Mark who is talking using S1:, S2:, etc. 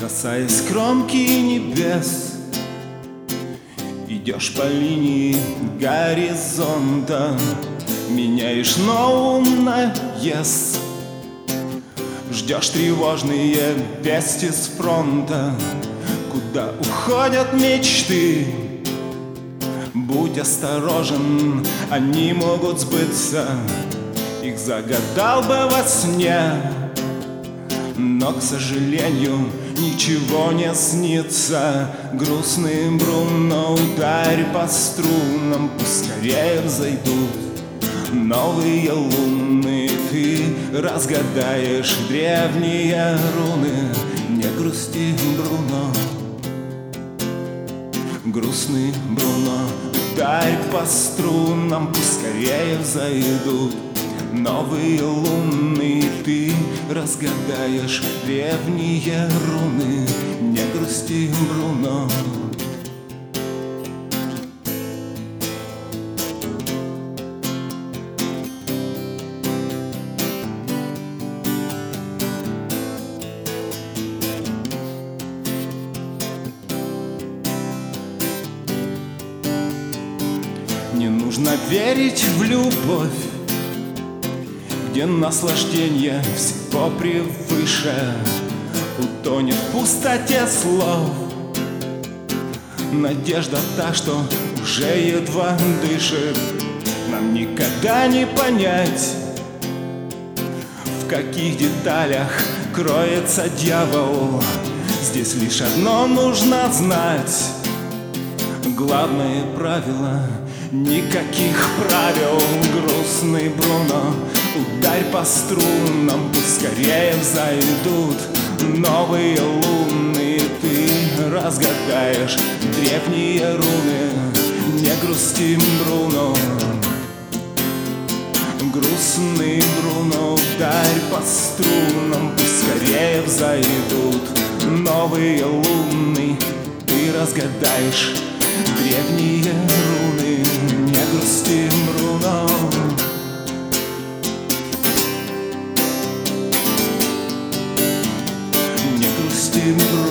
S1: Касаясь кромки небес, идешь по линии горизонта, меняешь нову на yes. Ждешь тревожные вести с фронта, куда уходят мечты. Будь осторожен, они могут сбыться, их загадал бы во сне. Но, к сожалению, ничего не снится. Грустный Бруно, ударь по струнам, пусть скорее взойдут новые луны. Ты разгадаешь древние руны. Не грусти, Бруно, грустный Бруно, ударь по струнам, пусть скорее взойдут новые луны. Ты разгадаешь древние руны. Не грусти, Бруно. Не нужно верить в любовь, где наслаждение всего превыше. Утонет в пустоте слов надежда та, что уже едва дышит. Нам никогда не понять, в каких деталях кроется дьявол. Здесь лишь одно нужно знать: главное правило — никаких правил. Грустный Бруно, ударь по струнам, пусть скорее взойдут новые луны. Ты разгадаешь древние руны. Не грусти, Бруно. Грустный Бруно, ударь по струнам, пусть скорее взойдут новые луны. Ты разгадаешь древние руны. Не грусти, Бруно. Не грусти, Бруно.